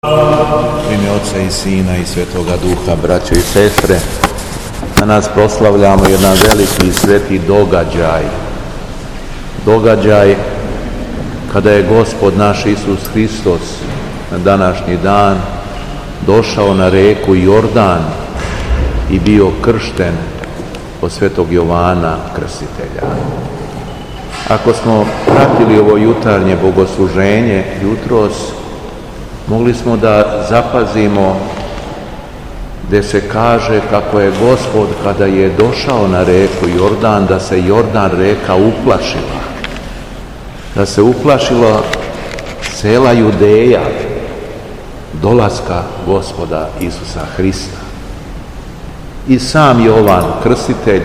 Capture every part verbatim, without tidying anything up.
U ime Oca i Sina i Svetoga Duha, braćo i sestre, danas proslavljamo jedan veliki i sveti događaj. Događaj kada je Gospod naš Isus Hristos na današnji dan došao na reku Jordan i bio kršten od Svetog Jovana Krstitelja. Ako smo pratili ovo jutarnje bogosluženje jutros, mogli smo da zapazimo gdje se kaže kako je Gospod kada je došao na reku Jordan, da se Jordan reka uplašila. Da se uplašila sela Judeja dolaska Gospoda Isusa Hrista. I sam Jovan Krstitelj,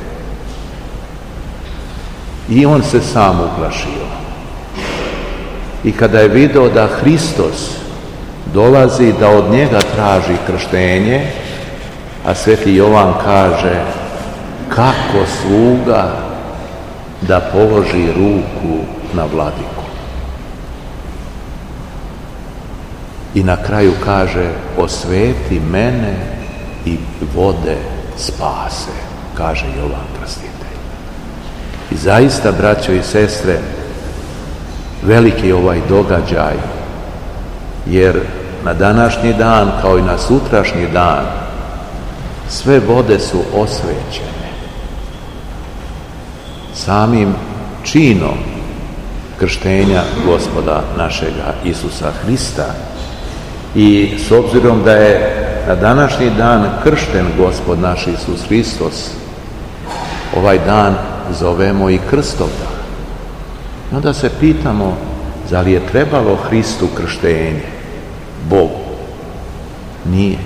i on se sam uplašio. I kada je vidio da Hristos dolazi, da od njega traži krštenje, a sveti Jovan kaže kako sluga da položi ruku na vladiku. I na kraju kaže osveti mene i vode spase, kaže Jovan Krstitelj. I zaista, braćo i sestre, veliki je ovaj događaj, jer na današnji dan kao i na sutrašnji dan sve vode su osvećene samim činom krštenja Gospoda našega Isusa Hrista. I s obzirom da je na današnji dan kršten Gospod naš Isus Hristos, ovaj dan zovemo i Krstovdan. I onda se pitamo, da li je trebalo Hristu krštenje? Bogu? Nije.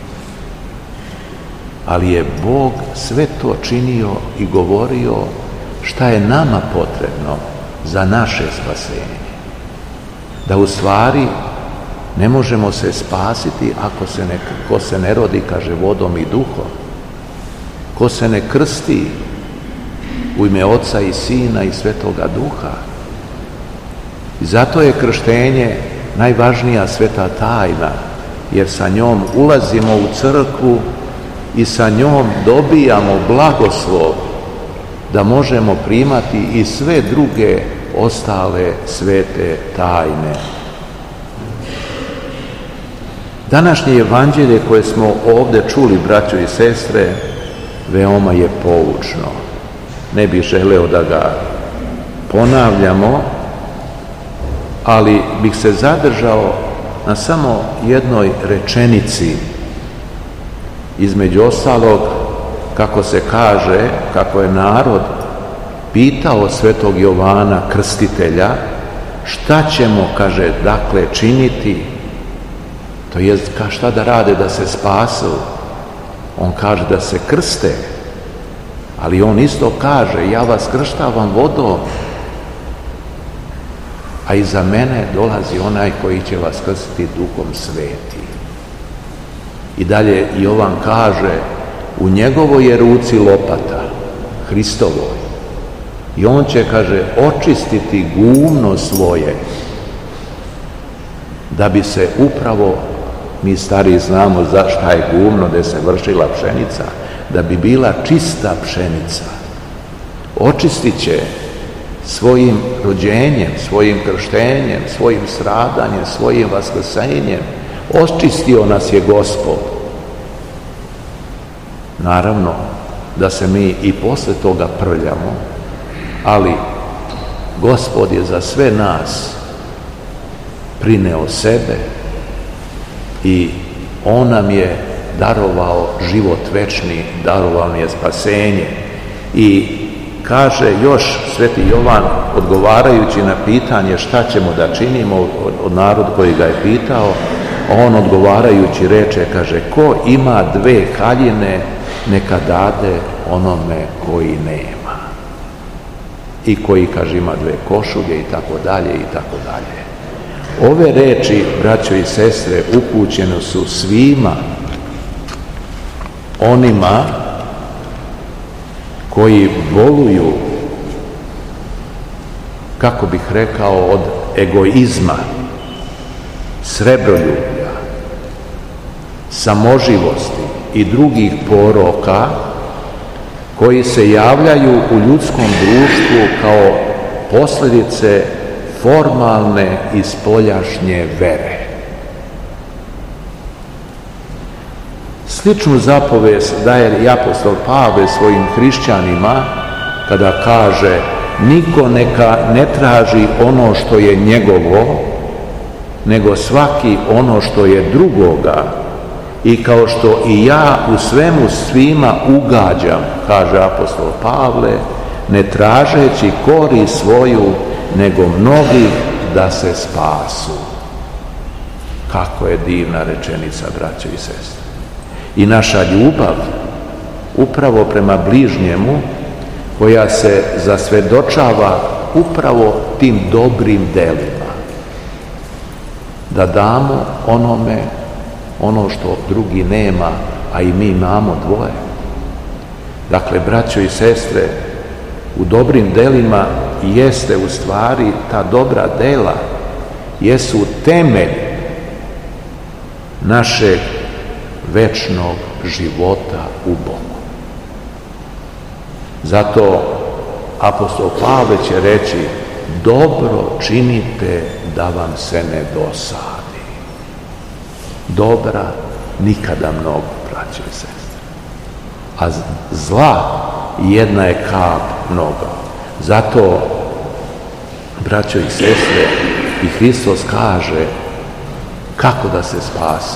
Ali je Bog sve to činio i govorio šta je nama potrebno za naše spasenje. Da u stvari ne možemo se spasiti ako se ne, ko se ne rodi, kaže, vodom i duhom. Ko se ne krsti u ime Oca i Sina i Svetoga Duha. I zato je krštenje najvažnija sveta tajna, jer sa njom ulazimo u crkvu i sa njom dobijamo blagoslov da možemo primati i sve druge ostale svete tajne. Današnje evanđelje koje smo ovdje čuli, braćo i sestre, veoma je poučno. Ne bih želeo da ga ponavljamo, ali bih se zadržao na samo jednoj rečenici. Između ostalog, kako se kaže, kako je narod pitao Svetog Jovana Krstitelja šta ćemo, kaže, dakle činiti, to jest šta da rade da se spasu. On kaže da se krste, ali on isto kaže ja vas krštavam vodom, a iza mene dolazi onaj koji će vas krstiti Duhom Svetim. I dalje Jovan kaže u njegovoj je ruci lopata, Hristovoj, i on će, kaže, očistiti gumno svoje, da bi se upravo, mi stari znamo za šta je gumno, gdje se vršila pšenica, da bi bila čista pšenica. Očistit će svojim rođenjem, svojim krštenjem, svojim stradanjem, svojim vaskrsenjem. Očistio nas je Gospod. Naravno da se mi i posle toga prljamo, ali Gospod je za sve nas prineo sebe i on nam je darovao život večni, darovao nam je spasenje. I kaže još sveti Jovan, odgovarajući na pitanje šta ćemo da činimo od naroda koji ga je pitao, on odgovarajući reče, kaže, ko ima dve haljine, neka dade onome koji nema. I koji, kaže, ima dve košulje i tako dalje i tako dalje. Ove reči, braćo i sestre, upućene su svima onima koji boluju, kako bih rekao, od egoizma, srebroljublja, samoživosti i drugih poroka koji se javljaju u ljudskom društvu kao posljedice formalne i spoljašnje vere. Sličnu zapovest daje i apostol Pavle svojim hrišćanima kada kaže: niko neka ne traži ono što je njegovo, nego svaki ono što je drugoga, i kao što i ja u svemu svima ugađam, kaže apostol Pavle, ne tražeći korist svoju, nego mnogih da se spasu. Kako je divna rečenica, braćo i sestre. I naša ljubav upravo prema bližnjemu, koja se zasvjedočava upravo tim dobrim delima, da damo onome ono što drugi nema, a i mi imamo dvoje. Dakle, braćo i sestre, u dobrim delima jeste u stvari ta dobra dela, jesu temelj našeg večnog života u Bogu. Zato apostol Pavle će reći: dobro činite da vam se ne dosadi. Dobra nikada mnogo, braćo i sestre. A zla jedna je kap mnogo. Zato, braćo i sestre, i Hristos kaže kako da se spase.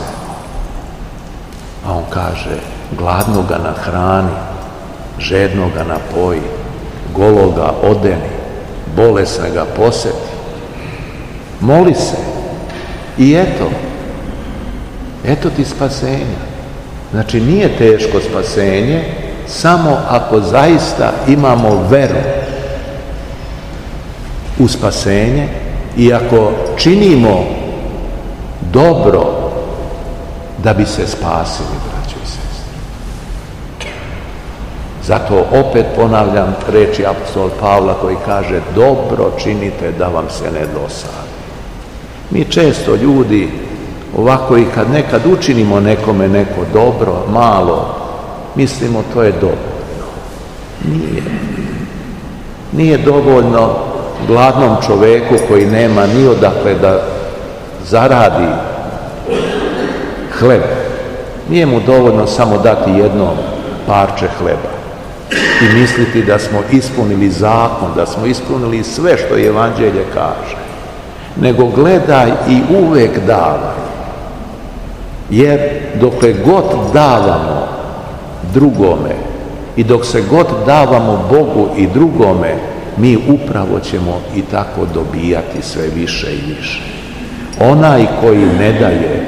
A on kaže: gladnoga nahrani, žednoga napoji, gologa odeni, bolesna ga poseti. Moli se i eto, eto ti spasenja. Znači, nije teško spasenje samo ako zaista imamo veru u spasenje i ako činimo dobro da bi se spasili, braćo i sestre. Zato opet ponavljam riječi apostola Pavla koji kaže: dobro činite da vam se ne dosadi. Mi često ljudi ovako, i kad nekad učinimo nekome neko dobro, malo, mislimo to je dovoljno. Nije. Nije dovoljno gladnom čovjeku koji nema ni odakle da zaradi hleb. Nije mu dovoljno samo dati jedno parče hleba i misliti da smo ispunili zakon, da smo ispunili sve što evanđelje kaže. Nego gledaj i uvek davaj. Jer dokle god davamo drugome i dok se god davamo Bogu i drugome, mi upravo ćemo i tako dobijati sve više i više. Onaj koji ne daje,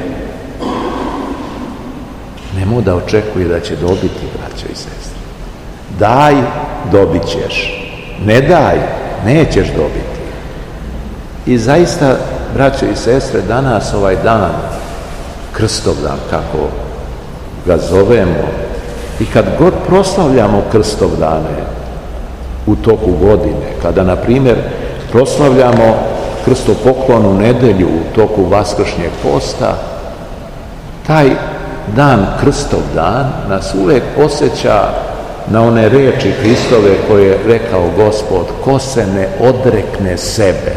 nemoj da očekuje da će dobiti, braćo i sestre. Daj, dobit ćeš. Ne daj, nećeš dobiti. I zaista, braćo i sestre, danas ovaj dan, Krstovdan, kako ga zovemo, i kad god proslavljamo Krstovdane u toku godine, kada, na primjer, proslavljamo krstopoklonu nedelju u toku vaskršnjeg posta, taj dan, Krstovdan, nas uvijek osjeća na one riječi Hristove koje je rekao Gospod: ko se ne odrekne sebe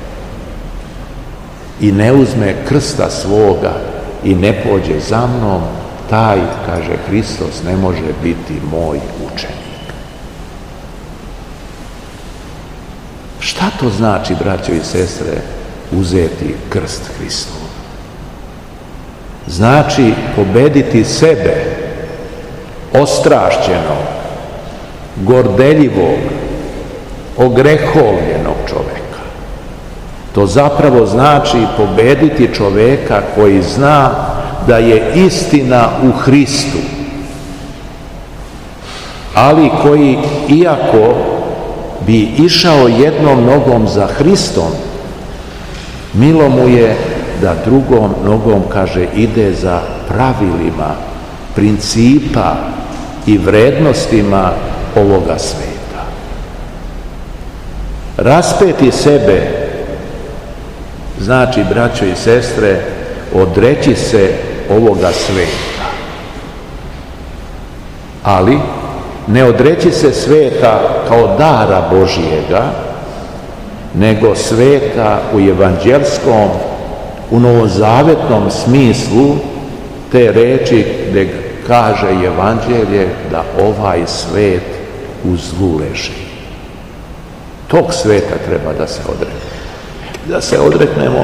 i ne uzme krsta svoga i ne pođe za mnom, taj, kaže Hristos, ne može biti moj učenik. Šta to znači, braćo i sestre, uzeti krst Hristov? Znači pobediti sebe, ostrašćenog, gordeljivog, ogrehovljenog čovjeka. To zapravo znači pobediti čovjeka koji zna da je istina u Hristu, ali koji, iako bi išao jednom nogom za Hristom, milo mu je da drugom nogom, kaže, ide za pravilima, principa i vrednostima ovoga sveta. Raspeti sebe znači, braćo i sestre, odreći se ovoga sveta. Ali ne odreći se sveta kao dara Božijega, nego sveta u evanđelskom, u novozavetnom smislu te reči gdje kaže evanđelje da ovaj svet u zlu leži. Tog sveta treba da se odrekne. Da se odreknemo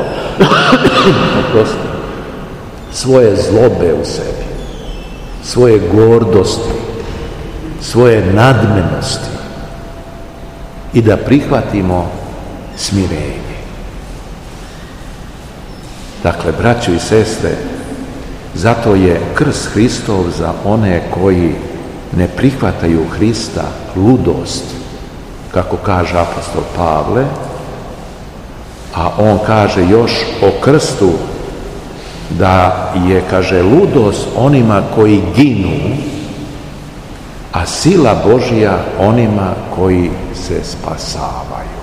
svoje zlobe u sebi, svoje gordosti, svoje nadmenosti i da prihvatimo smirenje. Dakle, braćo i sestre, zato je krst Hristov za one koji ne prihvataju Hrista ludost, kako kaže apostol Pavle, a on kaže još o krstu da je, kaže, ludost onima koji ginu, a sila Božja onima koji se spasavaju.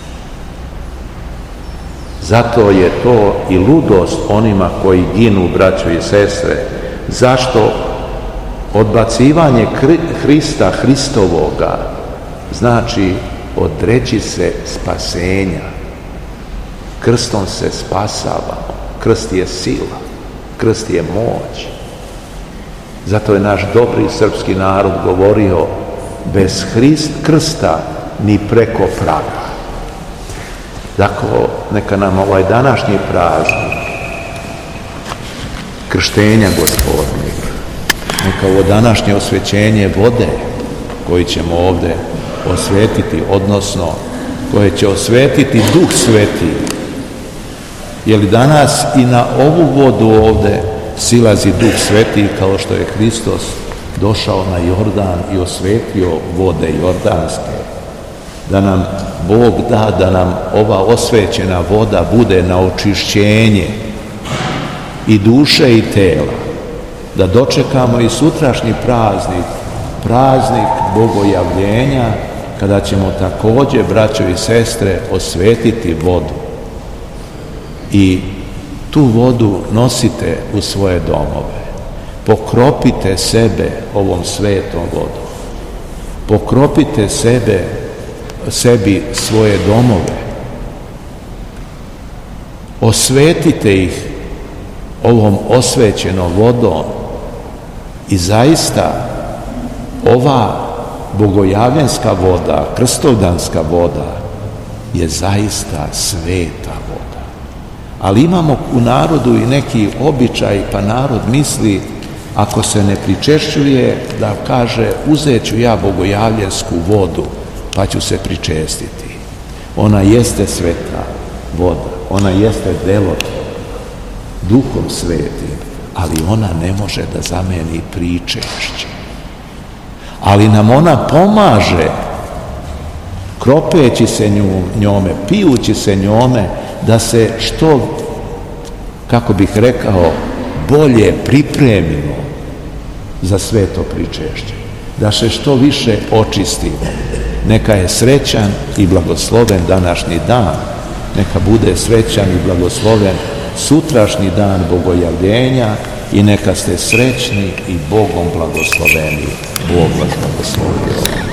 Zato je to i ludost onima koji ginu, braćo i sestre. Zašto? Odbacivanje Hrista, Hristovoga, znači odreći se spasenja. Krstom se spasavamo. Krst je sila, krst je moć. Zato je naš dobri srpski narod govorio bez Hrist, krsta ni preko praga. Dakle, neka nam ovaj današnji praznik krštenja Gospodnjeg, neka ovo današnje osvećenje vode koji ćemo ovdje osvetiti, odnosno koje će osvetiti Duh Sveti, jer danas i na ovu vodu ovdje silazi Duh Sveti, kao što je Hristos došao na Jordan i osvetio vode jordanske. Da nam Bog da, da nam ova osvećena voda bude na očišćenje i duše i tela, da dočekamo i sutrašnji praznik, praznik Bogojavljenja, kada ćemo također, braćo i sestre, osvetiti vodu. I tu vodu nosite u svoje domove. Pokropite sebe ovom svetom vodom. Pokropite sebe, sebi svoje domove. Osvetite ih ovom osvećenom vodom i zaista ova bogojavljenska voda, krstovdanska voda je zaista sveta voda. Ali imamo u narodu i neki običaj, pa narod misli, ako se ne pričešćuje, da kaže uzet ću ja bogojavljensku vodu pa ću se pričestiti. Ona jeste sveta voda, ona jeste delotvorna, Duhom Svetim, ali ona ne može da zameni pričešće. Ali nam ona pomaže, kropeći se njome, pijući se njome, da se što, kako bih rekao, bolje pripremimo za sveto pričešće, da se što više očistimo. Neka je srećan i blagosloven današnji dan, neka bude srećan i blagosloven sutrašnji dan Bogojavljenja i neka ste srećni i Bogom blagosloveni. Bog vas blagoslovio.